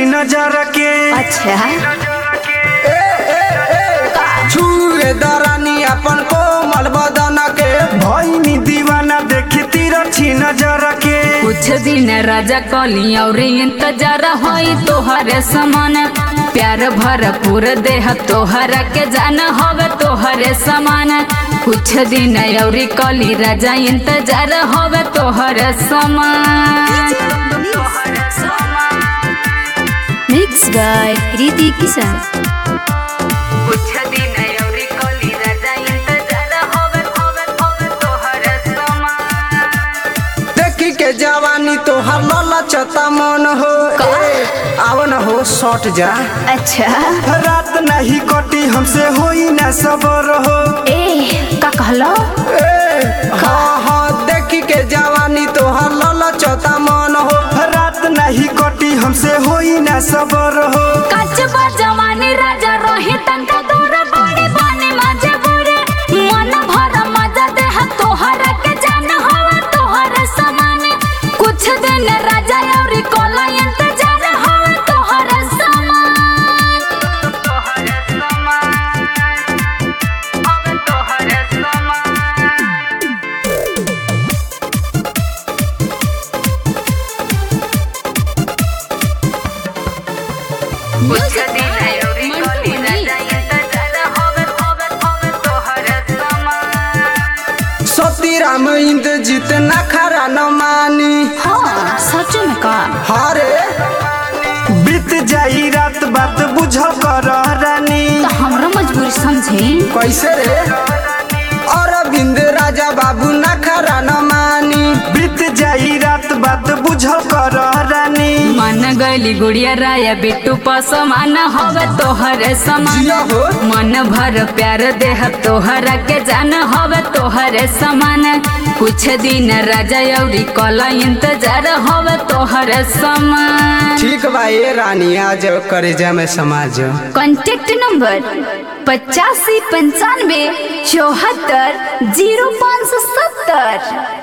नजर के। अच्छा छुए दरानी अपन कोमल बदन के भईनी दीवाना देखी तिरछी नजर के। कुछ दिन राजा कली और इंतजार होई तोहरे समान प्यार भरपूर देह तोहरा के जान होवे तोहरे समान। कुछ दिन और कली राजा इंतजार होवे तोहरे समान। Mix by Kriti Kishan. कुछ दिन और कली राजा इंतजार होवे तोहरे समान। देखी के जवानी तोहर ललचता मन हो। आव न हो सट जा। अच्छा रात नहीं कटी हमसे होई न सबर हो। का कहलो? हाँ हाँ देखी के जवानी तोहर ललचता मन हो। रात नहीं कटी हमसे होई न सबर हो। कचबा जवानी राजा रोही तंका दूर बड़ी बानी मजे बुरे मन भर मजा देह तोहरा के जान होवे तोहरे समान। कुछ दिन राजा और कोला इंतजार होवे तोहरे समान। तोहरे समान होवे तोहरे समान। कुछ दिन और कली राजा इंतजार होवे तोहरे समान। सती राम इंद्रजीत नखरा न मानी। हाँ सच में का? हरे बीत जाई रात बात बुझल कर रानी। तो हमरा मजबूरी समझे। कैसे रे अरविंद राजा बाबू नखरा न मानी। बीत जाई रात बात बुझल कर रानी। मन गली गुड़िया राया बिट्टू पसमान होवे तोहरे समान। जिया हो। मन भर प्यार देह तोहरा के जान होवे तोहरे समान। कुछ दिन राजा औरी कला इंतजार होवे तोहरे समान। ठीक बा ये रानी आज करे जा में समाज। Contact number 85 95 74 0570।